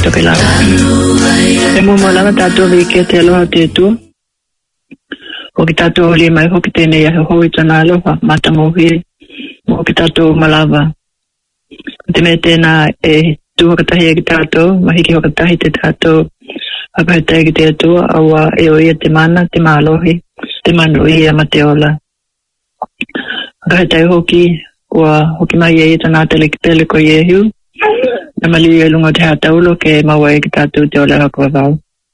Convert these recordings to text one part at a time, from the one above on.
to ke la e mo mo la tato vi ke te lo te tu o ki tato le mai ho ki te ne ho i tana lo mata mo hi mo ki tato malava te me te na e tu ka tahi ki tato mahi ki ho ka tahi te tato apa te ki te tu awa e o ia te mana te malohi te manu i a mateola ka te hoki wa hoki mai e tana tele ko yehu na mali e lunga te hataulo ke mawai ki tatu te ola hako vau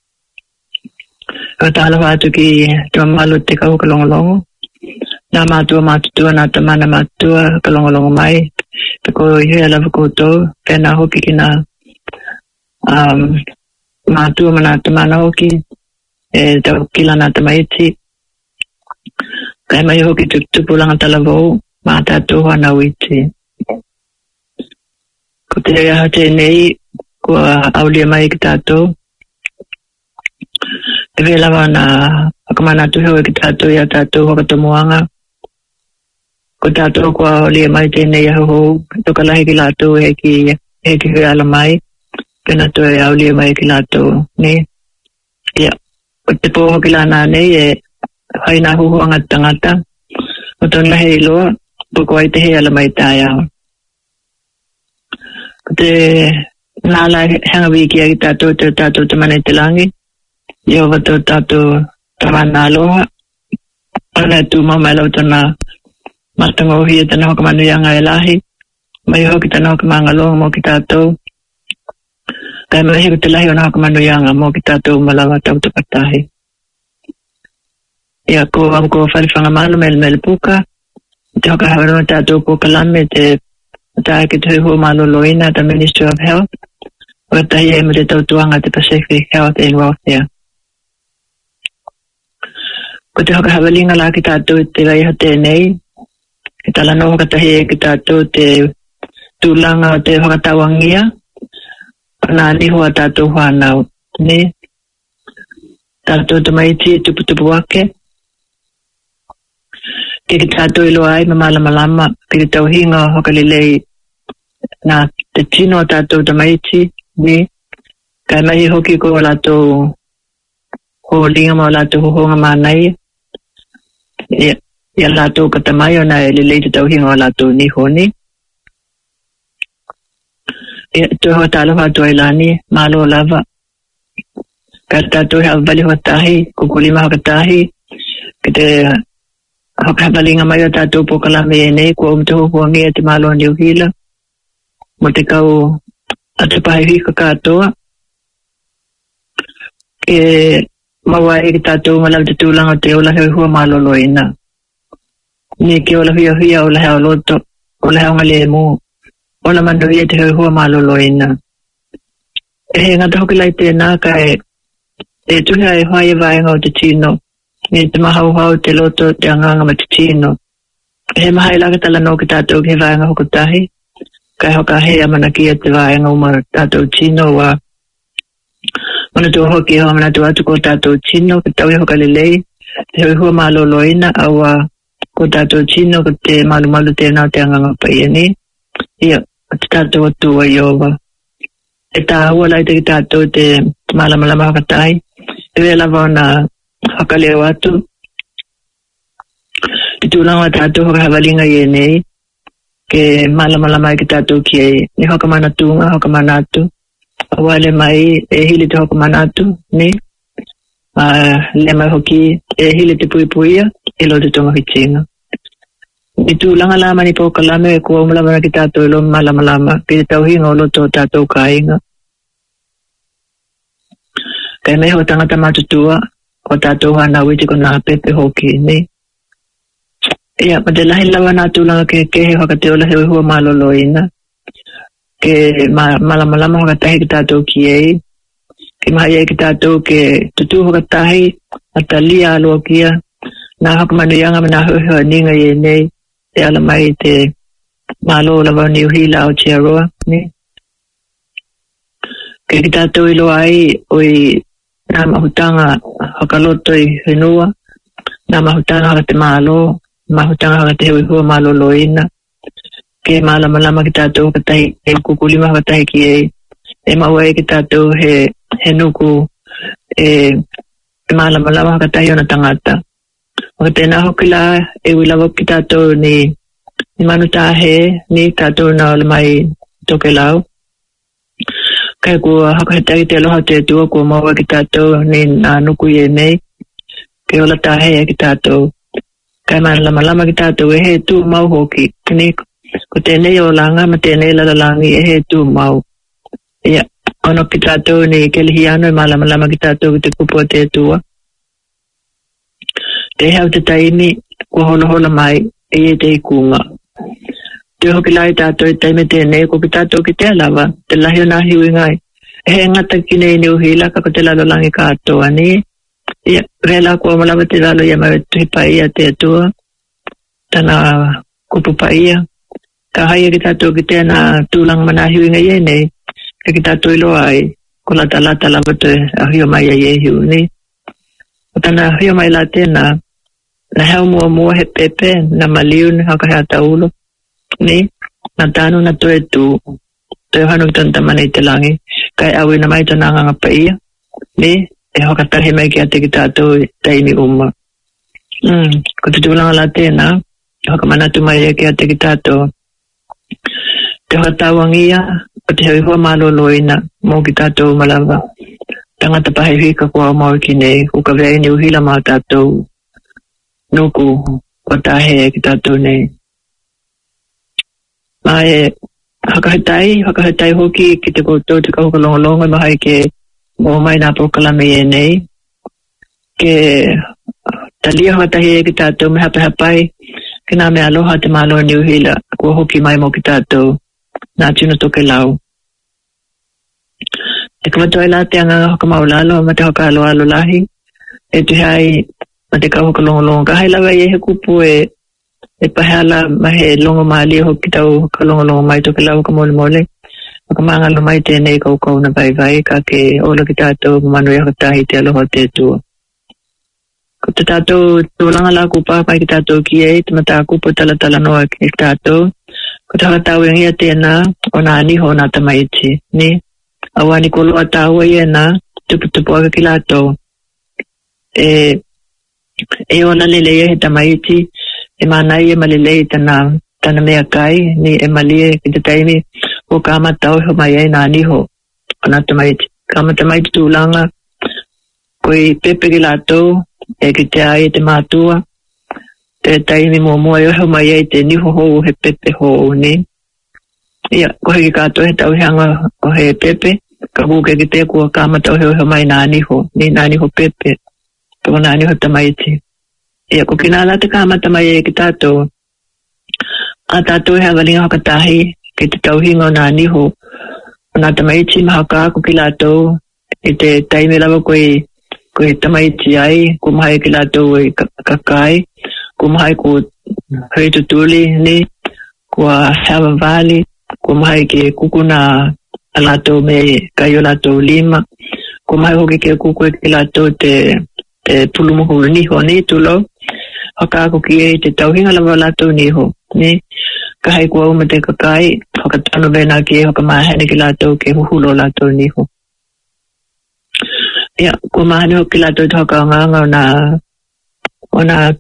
ka tala watu ki te malu te kau kalongolongo na matua na tamana matua kalongolongo mai te ko ihu ala wakoto pena hoki ki na matua mana tamana hoki e tau kila na tamaiti kai mai hoki tupulanga talavou mata tu hana witi ko te rea te nei ko aulia mai ki tato te vela wana akamana tu hewa ki tato ia tato wakatomuanga ko tato ko aulia mai te nei aho toka lahi ki lato heki hui ala mai pena to e aulia mai ki lato ne ia ko te poho ki lana nei e haina huhuanga tangata o tona hei loa poko ai te hea ala mai taia. Te nala hanga wiki a ki tātou te mane te langi. Iho wato tātou tamana aloha. Ana tu mamai lau tana matango hia tana hoka manu ianga e lahi. Mai hoki tana hoka maanga loha mo ki tātou. Kai mai hiko te lahi ona hoka manu ianga mo ki tātou malawa tau te patahi. Ia ko wharifanga malu mele puka. Te hoka hawana tātou ko kalame te tae ki te hua maloloina the Ministry of Health o tahi e mre tautuanga te Pacific Health and Welfare. Ko te hoka hawalinga la ki tātou te waiha tēnei ki tala no hoka tahi e ki tātou te tūlanga o te hoka tawangia nā nihua tātou whanau ne tātou te maiti tupu wake ke ki tātou ilo ai malama ke tau hinga hoka lelei na te tino tātou tamaiti ni kai mahi hoki ko latou ho linga mo latou honga manai ia latou katamai ona e lelei te tau hinga o latou ni honi ia to ho talo ha to ilani malo lava ka tātou ha vali ho tahi kukulima hoka tahi ke te hoka hawalinga mai o tātou pokalame e nei kua umtuhu huangia te malo ni uhila mo te kau atu pahi hika katoa ke maua e ki tātou malau te tūlanga te ola heo hua maloloina ni ke ola huia ola heo loto ola heo ngale e mu ola mando ia te heo hua maloloina e he ngata hoki lai tēnā ka e tuha e hoa e vaenga o te tino ni te mahau te loto te anganga ma te tino. He mahai laka tala no ki tātou ki he vaenga hoko tahi. Kai hoka hea mana kia te vaenga umara tātou tino wa mana tu hoki hoa mana tu atu ko tātou tino ki tau hoka lelei te hui hua maloloina awa ko tātou tino ko te malu tēnā te anganga paiani. Ia, te tātou atua iowa. E tā hua lai te ki tātou te malama hoka tahi. E vela vauna haka leo atu ki tūlanga tātou hoka hawalinga i e nei ke malama mai ki tātou ki e ni hoka mana tūnga hoka mana atu awale mai e hili te hoka mana atu ne le mai hoki e hili te puipuia e lo te tonga hitinga ni tūlanga lama ni poka lame e kua umala ki tātou ilo malama ki te tauhinga o loto tātou kāinga kai mai ho tangata matutua o tātou hana witi ko nā pepe hoki ni. Ia, ma te lahi lawa nā tūlanga ke he hoka te ola hewa hua maloloina. Ke malama hoka tahi ki tātou ki ei. Ke maha iei ki tātou ke tutu hoka tahi ata lia aloa kia. Nā hoka manu ianga ma nā hoa ninga i e nei. Te ala mai te malo lawa ni uhila o Chiaroa ni. Ke ki tātou ilo ai oi nā mahutanga hakaloto i whenua, nā mahutanga haka te malo, mahutanga haka te hui hua maloloina, ke malama ki tātou haka tahi, e kukulima haka tahi ki e, e maua ki tātou he nuku malama katayo na tangata. O tēnā hoki la e wilawa ki tātou ni manutahe ni tātou na ole mai toke lau. Kai kua hakahetari te aloha te tua kua maua ki tātou ni nā nuku ye nei. Ke ola tahe ki tātou. Kai malama ki tātou e he tū mau hoki. Kini ko tēnei o langa ma tēnei lalalangi e he tū mau. Ia, ono ki tātou ni kelihiano e malama ki tātou ki te kupo te tua. Te hau te taimi kua hola mai e te ikunga. Te hoki lai tātou e taime tēnei ko ki tātou ki te alawa, te lahi o nā hiwi ngai. E he ngata ki nei ni uhila ka ko te lalalangi kātoa ni. Ia, rela kua malawa te lalo ia mai tuhi paia te atua. Tana kupu paia. Ka haia ki tātou ki tēnā tūlang mana hiwi ngai e nei. Ka ki tātou ilo ai, ko lata lawa te ahio mai a ye hiu ni. O tana ahio mai la tēnā, na heo mua he pepe, na maliu ni haka hea taulo, ni, na tānu na toe tū, toe hanu ki tanta mana i te langi, kai awi na mai tana nganga pa ia, ni, e haka tahe mai ki ate ki tātou taimi uma. Ko te tūlanga la tēnā, haka manatu mai ki ate ki tātou, te haka tāwangia, o te hoi hua maloloina, mō ki tātou malawa, tangata pahewhika kua mau ki nei, uka vea ni uhila mā tātou, nuku o tahe ki tātou nei. Mai hakahetai hoki ki te koutou te kaukalongolongo mahai ke mō mai nā pokalame e nei. Ke talia hatahe ki tātou me hapai, ke nā me aloha te malo ni uhila kua hoki mai mō ki tātou nā tino toke lau. Te kamatoe la te anga hoka maulalo ma te hoka alo lahi, e tuhai ma te kau hoka longolongo. Ka hai lawa i he kupu e pahala ma he longo maali hoki tau hoka longolongo mai toke lau ka mole. Hoka maangalo mai tēnei kau na vai ka ke ola ki tātou manu e hatahi te aloha te tua. Ko te tātou tūlanga la kupa pai ki tātou ki e, te mata kupu tala noa ki tātou. Ko te hakatau e ngia tēnā o nā aniho nā tamaiti, ni. Awani kolo atawa ye na tupu aga ki lātou. E ona lele he tamaiti, e manai e malele tana mea kai, ni e malie ki te taimi o kāmatau ho mai e nā niho o nā tamaiti. Kāmatamaiti tūlanga, koi pepe ki lātou, e ki te ai te mātua, te taimi mua e ho mai e te niho hou he pepe hou ni. Ia, kohe ki kātou he tauhianga o he pepe, ka buke ki te kua kāmatau he mai nā niho, ni nā niho pepe, tō nā niho tamaiti. Ia, ko kinala te kāmatamai e ki tātou, a tātou he awalinga hakatahi ki te tauhinga o nā niho, o nā tamaiti mahaka ko ki lātou, i te taime lawa koe tamaiti ai, ko mahai ki lātou e kakai, ko mahai ko hui tutuli ni, kua Hawa Valley, ko mahai ki kukuna a lātou me kai o lātou lima, ko mahai hoki ke kuku e ki lātou te pulumuhu niho ni tulo, haka ako ki e te tauhinga lawa lātou niho, ni, kahai kua uma te kakai, haka tano bena ki e haka mahani ki lātou ke huhulo lātou niho. Ia, ko mahani hoki lātou te haka nganga o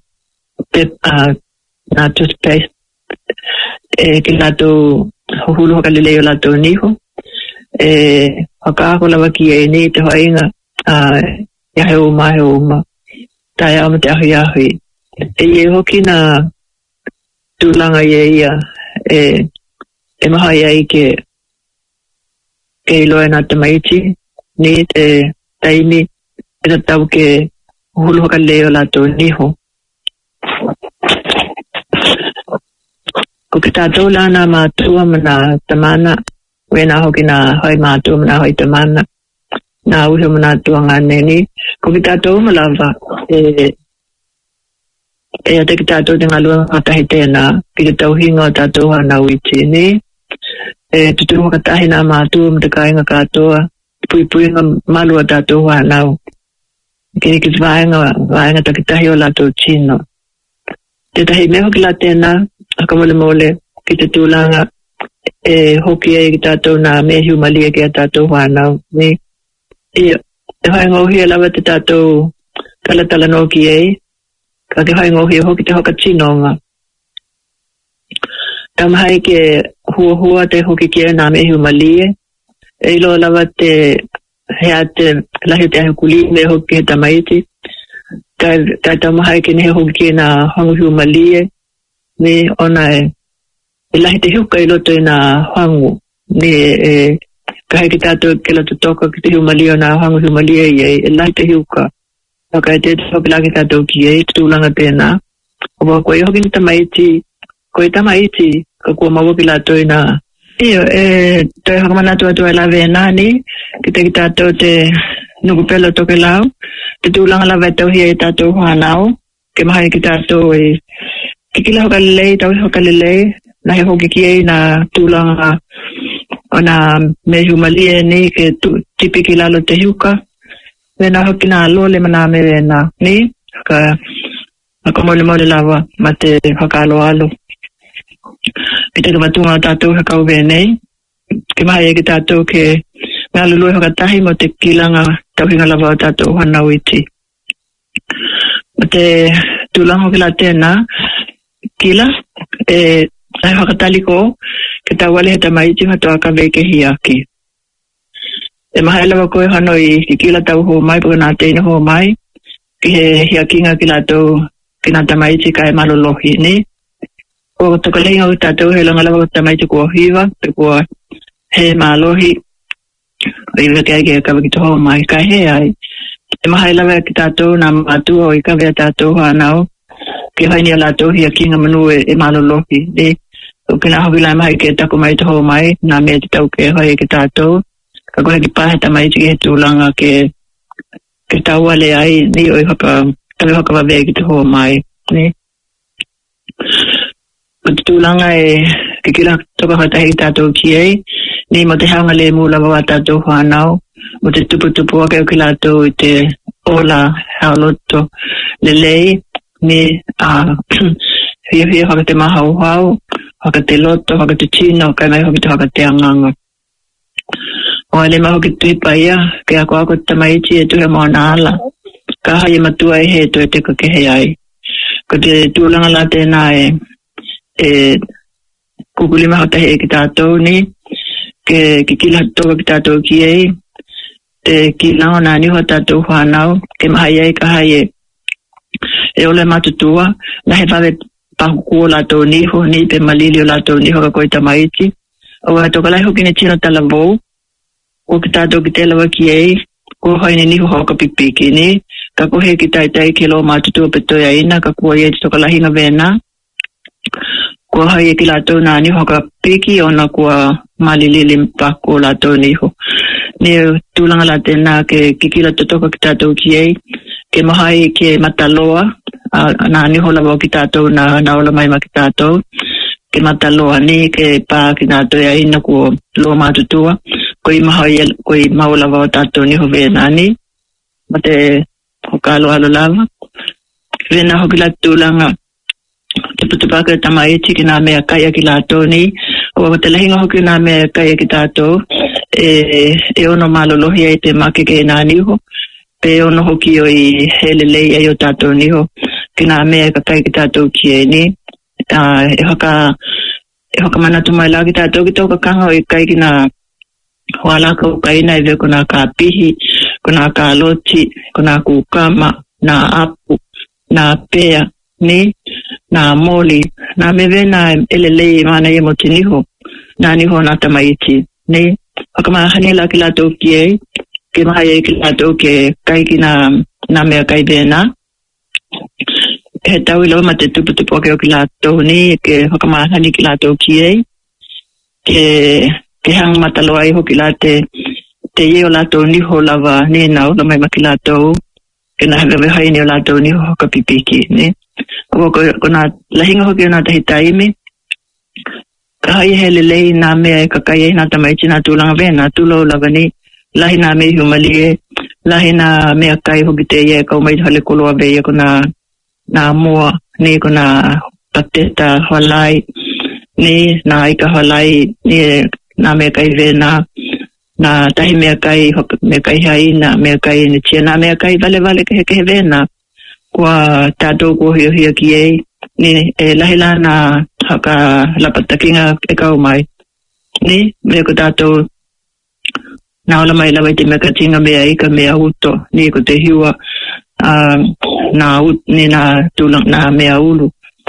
nā toothpaste, ki lātou huhulo haka leleo lātou niho, haka ako lawa ki e ni te hoinga he uma tai ama te ahui e hoki na tūlanga ia e maha ia ke iloa nā tamaiti ni te taimi e ta tau ke hulu haka leo lātou niho ko ki tātou lana mātua mana tamana wena hoki na hoi mātua mana hoi tamana na uhe mana tuanga neni ko ki tātou malawa e ate ki tātou te ngalua katahi tēnā ki te tauhinga o tātou hana uiti ni tutu katahi nā mātua mta kāinga kātoa pui ngā malua tātou hanau kini ki vaenga takitahi o lātou tino te tahi meho ki la tēnā haka mole ki te tūlanga hoki e ki tātou na me hiumalia ki a tātou whanau. Ne, e hai ngohi e lawa te tātou talatala no ki e, ka ke hai ngohi e hoki te hoka tinonga. Tamahai ke hua te hoki ki e na me hiumalia, e ilo lawa te hea te lahi te ahukuli me hoki he tamaiti, ka tamahai ke ne hoki ki e na hangu hiumalia, ne ona e lahi te hiuka I loto I nā hangu. Ne ka hei ki tātou ke lato toka ki te hiumalia o nā hangu hiumalia I lahi te hiuka. Waka e te hoki la ki tātou ki e, tūlanga tēnā. O wa koe hoki ni tamaiti, koe tamaiti, ka kua mawoki lato I nā. Iyo, toi hakamanatu atu e lawe e nāni, ki te ki tātou te nukupelo toke lau. Te tūlanga lawe tau hia I tātou whanau, ke mahai ki tātou e kikila hoka lelei, tau hoka lelei, na he hoki ki ei na tūlanga o na me hiumalia ni ke tipi ki lalo te hiuka. Wena hoki na lole mana me wena ni, haka mole lawa ma te haka alo. Pita ka matunga o tātou haka uwe nei, ke maha e ki tātou ke ngā lului haka tahi mo te kilanga tauhinga lawa o tātou hanau iti. Ma te tūlanga hoki la tēnā, kila, ai hakataliko ke tawale he tamaiti hatoa ka veke hiaki. E maha lawa koe hanoi ki kila tau ho mai paka nā teina ho mai ki he hiakinga ki lato ki nā tamaiti ka e malolohi ni. O tokalenga o tātou he langa lawa tamaiti kua hiwa, te kua he malohi o I weke aike ka wiki toho mai ka he ai. E maha lawa ki tātou nā matua o I ka vea tātou hanau ki haini a lato hiakinga manu e malolohi ni. O kena hoki lai mai ke tako mai te ho mai, nā mea te tau ke hoi ke tātou. Ka koe ki pāheta mai te he tūlanga ke tau ale ai, ni oi kawe hoka wawea ki te ho mai. Ni. O te tūlanga ke kila toka hatahi ki tātou ki ei, ni mo te haunga le mūla wa tātou whanau, mo te tupu ake o ki lātou I te ola haoloto lelei, ni hia haka te mahauhau, haka te loto, haka te tino, kai mai hoki te haka te anganga. O ale maho ki tuipa ia, ke ako tamaiti e tuhe moa nāla. Ka hai matua e he to e teka ke he ai. Ko te tūlanga la tēnā kukuli maho tahi e ki tātou ni, ke kila toka ki tātou ki ei, te kila o nā niho tātou whanau, ke mahai ei ka hai e ole matutua, na he whawe pahuku o lato niho, ni pe malili o lato niho ka koe tamaiti. O a toka lai hoki ne tino tala vou, ko ki tātou ki te lawa ki ei, ko hoi ni niho hoka pipiki ni, ka kohe ki tai ke lo matutua pe toia ina, ka kua i e toka lai hinga vena, ko hoi e ki lato na niho hoka piki o na kua malili paku o lato niho. Ni tūlanga la tēnā ke kikila totoka ki tātou ki ei, ke mahai ke mataloa, nā niho lawa ki tātou na ola mai ma ki tātou, ke mataloa ni ke pā ki nā toia ina ko lo matutua, ko I mahai ko I maulawa o tātou niho vena ni, ma te hoka alo lava. Vena hoki la tūlanga, te putupaka tamaiti ki nā mea kaya ki lātou ni, o te lahinga hoki nā mea kaya ki tātou, e ono malolohi ai te make ke nā niho, pe ono hoki o I helelei ai o tātou niho, ki nā mea kakai ki tātou ki e ni, e hoka manatu mai la ki tātou ki tōka kanga o I kai ki nā hualaka o kaina e veko nā ka pihi, ko nā ka loti, ko nā kukama, nā apu, nā pea, ni, nā moli, nā mewe nā elelei mana I mo te niho, nā niho nā tamaiti, ni, hoka mahani la ki lātou ki e, ke mahai e ki lātou ke kai ki nā mea kai vena. He tau I loa ma te tupu ake o ki lātou ni, ke hoka mahani ki lātou ki e, ke hang mataloa I hoki la te ie o lātou niho lava ni nau, la mai ma ki lātou, ke nā hewe haini o lātou niho hoka pipiki, ni. Ko nā lahinga hoki o nā tahi taimi, ka hai he lelei nā mea e kakai e nā tamaiti nā tūlanga vena, tūlo lava ni, lahi nā me hiumalie, lahi nā mea kai hoki te ie kau mai hale koloa veia ko nā mua, ni ko nā pateta, halai, ni na ika halai ni na me kai vena na tahi me kai hai na me kai ni tia me kai vale ke vena kwa tato ko hia ki e ni lahila na haka lapatakinga e kau mai ni me ko tato na ola mai lawa te me katinga me ai ka me auto ni ko te hiwa na ni na tulang na me aulu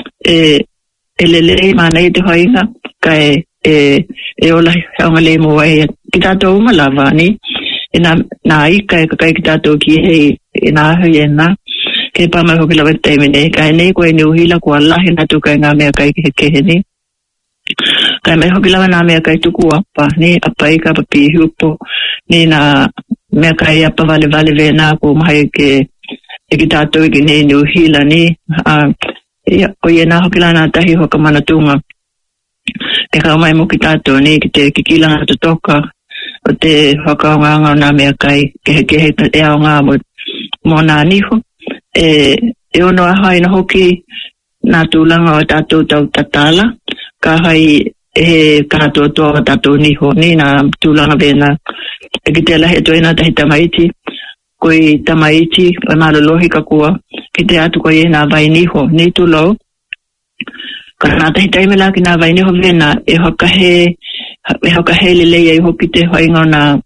lele mana i te hoinga kai ola hanga le mo ai ki tato malava ni na i kai ki tato ki hei na hena ke pa mai hoki lawa te mene kai nei ko ni uhila ko Allah na tu kai nga me kai ke ni kai mai hoki lawa na me kai tu ku apa ni apa i ka papi hupo ni na me kai apa vale vena ko mai ke ki tato ki nei ni uhila ni ko ye na hoki lana tahi hoka manatunga e ka mai mo ki tato ni ki te kikila to toka o te hoka nga na me kai ke e nga mo na ni ho e ono hai na hoki na tulanga o tato tau tatala ka hai ka to tato ni ho ni na tulanga vena e ki te la he to ina tahi tamaiti koi tamaiti o malolohi ka kua ki te atu ko ye na vai ni ho ni tulo kana tahi taime la ki na vai ni ho vena e hoka he lele e hoki te hoinga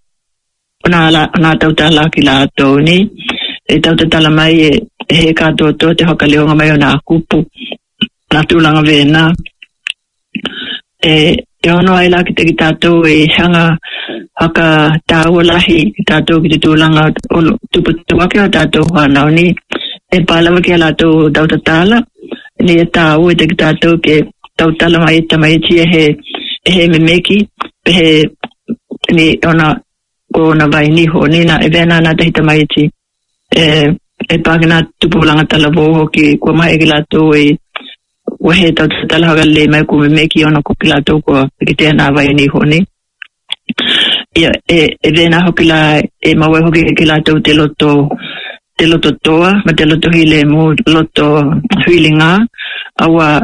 na tau tala ki la to ni e tau tala mai he ka to te hoka leonga mai o na kupu na tulanga vena e ono ai la ki te ki tato e hanga haka tau lahi ki tato ki te tulanga tupu wake o tato hana ni e palawa ki ala to tau tatala ni e tau e te ki tato ke tau tala mai tamaiti he memeki he ni ona ko na vai ni ho ni na e vena na te tamaiti e pagina tupu langa tala voho ki ko mai ki lato e he tau tala hagale mai ko memeki ona ko ki lato ko ki te na vai ni ho ni e vena ho ki la e mawe ho ki lato te loto toa ma te loto hile mo loto huilinga awa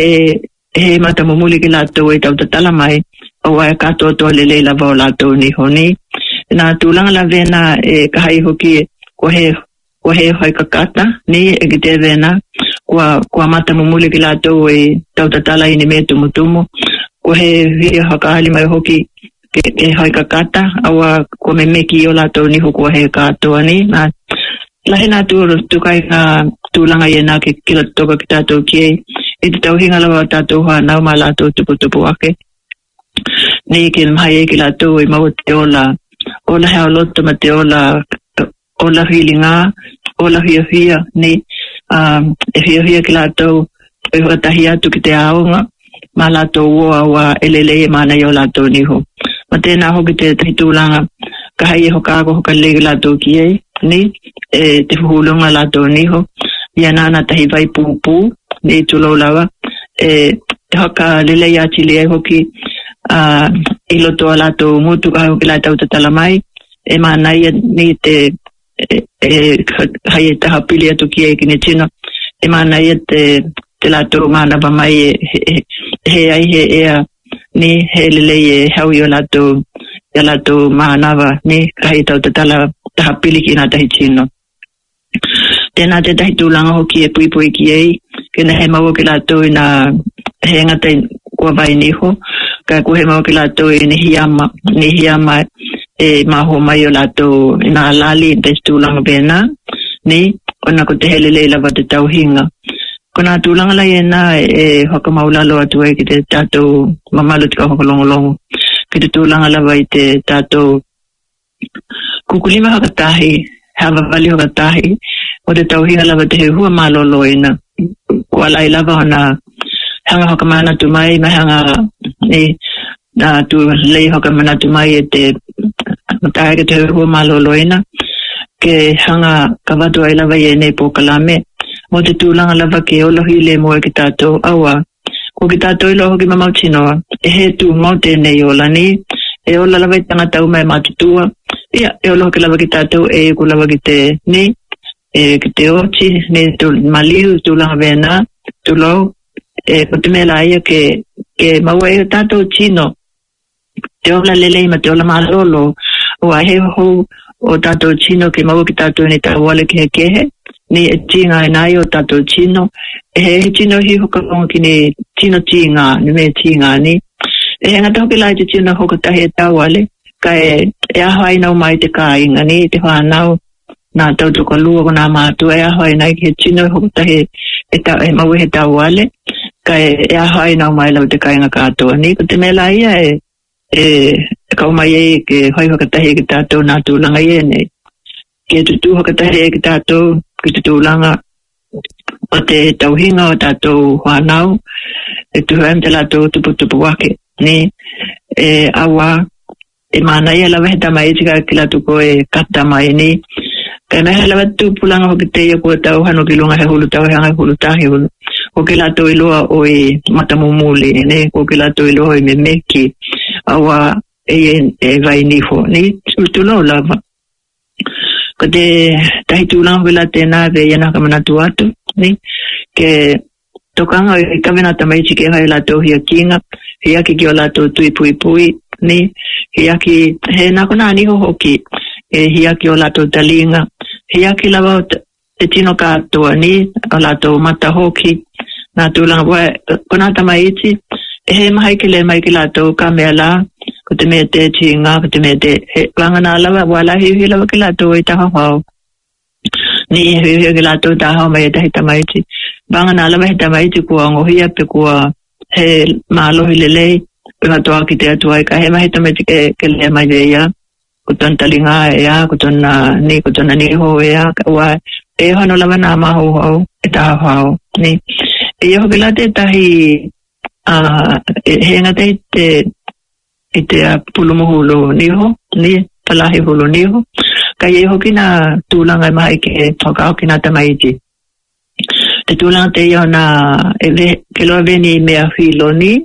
he mata momuli ki lato e tau tala mai awa e kato to lele la vo lato ni ho ni na tulanga la vena e kahai ho ki ko he hoi kakata ni e ki te vena kwa mata momuli ki lato e tau tala ini me tumutumu ko he hakahali mai hoki ke hoi kakata awa ko me meki o lato ni ho ko he kato ni na lahina tu kai ka tulanga yena ke kila toka ki tato ki e te tau hinga lawa tato hoa nau ma lato tupu ake ni ki mhaie ki lato i mau te ola hea loto ma te ola hilinga ola hia ni e hia ki lato e watahi atu ki te aonga ma lato ua wa elele e mana i o lato ni ho ma tēnā hoki te tahitulanga ka hai e hoka ako hoka lege lato ki ei ni te fuhulunga lato ni ho ia nana tahi vai pupu ni tulo lawa te hoka lele ia chile e hoki ilo toa lato mutu ka hoki lato tatala mai e mana ia ni te hai e taha pili atu ki ei ki ne tino e mana ia te lato mana pa mai he ai he ea ni he lele e hau i o lato maanava ni kahi tau tatala taha pili ki nga tahi tino. Tēnā te tahi tūlanga hoki e pui ki ei, kena he maua ki lato i nga he ngata kua vai niho, ka ku he maua ki lato i ni hiyama e maho mai o lato i nga alali i te tūlanga pēnā, ni ona ko te hele leila wa te tauhinga. Ko nā tūlanga lai e nā e hoka maulalo atu e ki te tātou mamalu tika hoka longolongo, ki te tūlanga lawa i te tātou kukulima hoka tahi, hawa wali hoka tahi, o te tauhinga lawa te he hua malolo ina, kua lai lawa hona hanga hoka mana tu mai, mai hanga ni na tu lei hoka mana tu mai e te tahi ke te he hua malolo ina, ke hanga kawatu ai lawa i e nei po kalame, mo te tūlanga lawa ke olohi le mo e ki tātou awa. Ko ki tātou ilo hoki mamau tinoa, e he tū mau tēnei ola ni, e ola lawa i tangata umai mātutua, ia, e olohi ki lawa ki tātou e ku lawa ki te ni, e ki te oti, ni tu maliu tūlanga vena, tūlau, e ko te mela ia ke ke maua tato chino te ola lele ma te ola malolo o he ho o tato chino ke maua ki tato ni ta wale ke ni tinga nai o tato chino he chino hi ho ka ki ni chino tinga ni me tinga ni ngata ho ki lai te chino ho ka he ta wale kai hai no mai te kai ngani te whanau na tau tuka lua ko nā mātua hai nai ke chino ho ka he maua he ta wale kai hai no mai lau te kai ngā kātua ni ko te mela ia kau mai ke hoi whakatahe ki tātou nā tūlanga i nei. Ke tutu whakatahe ki tātou ki te tūlanga o te tauhinga o tātou whanau tuhaim te lātou tupu wake. Ni awa mana ia lawa he tamai tika ki lātou ko kata mai ni. Kai mehe lawa tūpulanga hoki te ia kua tau hano ki lunga he hulu tau hanga hulu tahi hulu. Ko ke lātou iloa o matamumuli ne ko ke lātou iloa o meki. Awa vai nifo ni tulo lava ko te tahi tulang vela tena ve yana kamana tuatu ni ke tokanga i kamena tamai chike hai lato hia kinga hia ki lato tui pui ni hia ki he na kona ni hoki hia ki lato talinga hia ki lava te tino ka to ni lato mata hoki na tulang wa kona tamai chi he mai ki lato kamela ko te me te tinga ko te me te wangana lava wala hi lava ki lato i taha hau ni hi ki lato taha mai te hita mai ti wangana lava hita mai ti kua ngohia pe kua he malo hi lelei pe matoa ki te atua ka he mahita mai ti ke le mai veia ko ton talinga ko ton ni ho wa e hano lava na ma ho e taha hau ni e ho ki late tahi he ngate te pulumohulo niho ni palahi hulu niho ka ye hoki na tulanga mai ke toka hoki na tamaiti te tulanga te yo na ke lo veni me afilo ni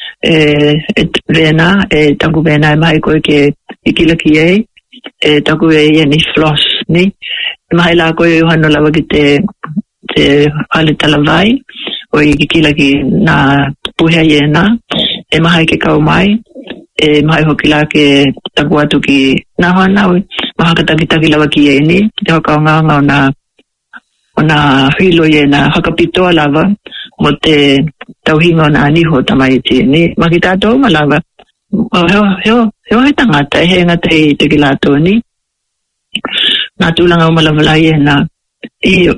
vena taku vena mai ko ke ikila ki taku ni floss ni mai la ko yo hano la ki te hale talavai o ikila ki na puhea yena mai ke kau mai mai hoki la ke taku atu ki na hana maha ka taki lawa ki ni te hoka nganga ona hilo yena hakapitoa lava mo te tauhinga na niho tamaiti ni makitato malava heo he tangata he ngata i te kilato ni na tulanga umalawala yena iyo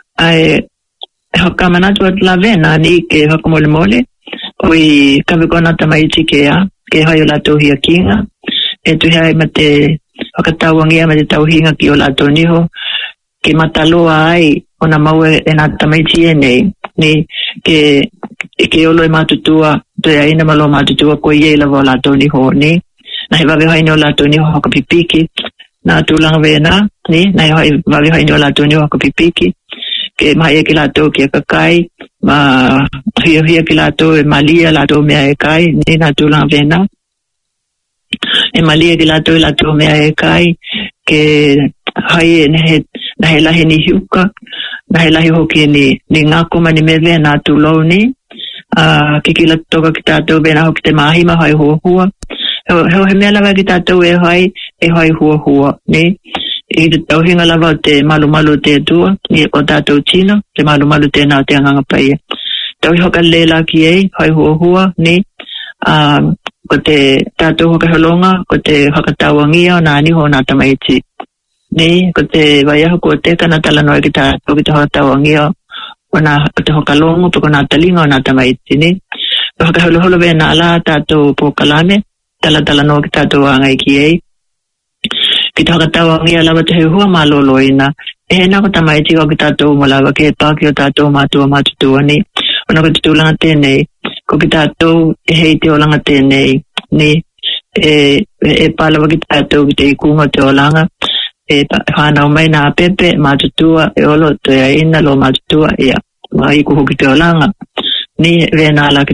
hoka manatu at lavena ni ke hoka mole oi kawikona tamaiti ke hayo lato hia kinga tu hai mate hakatawangia mate tauhinga ki o lato niho ke mataloa ai ona maue na tamaiti ni ke olo matutua to ya ina malo matutua ko ye la vola to niho ni na he vave haino lato niho hakapipiki na tulang vena ni na he vave haino lato niho hakapipiki ke mai ke lato ke kakai ma hia ke lato malia lato me kai ni na tulang vena malia ke lato me kai ke hai ne na he lahi ni hiuka na he lahi hoki ni ngako mani me vena tulo ni kikila toka ki tātou bena hoki te mahima hai hua heo he mea lawa ki tātou hai hua ni i te tauhinga lawa te malu te tua ni o tātou chino te malu te nā te anganga paia tau hoka lela ki hai hua ni ko te tātou hoka halonga ko te hoka tawangia o nā niho nā tamaiti ni ko te waiaho ko te kana tala noa ki tātou ki te hoka tawangia ona te hokalongo pe kona talinga ona tamaiti ni hoka holo be na ala tato po kalame tala no ki tato anga ki ki hoka tawangia lava te hua malolo ina na ko tamaiti ko ki tato malawa ke pa ki tato matu ni ona ko tulanga tene ko ki tato te olanga tene ni palawa ki tato ki te kunga te olanga hana umai na pepe matutua olo to ya ina lo matutua ya mai ku hoki te olanga ni vena la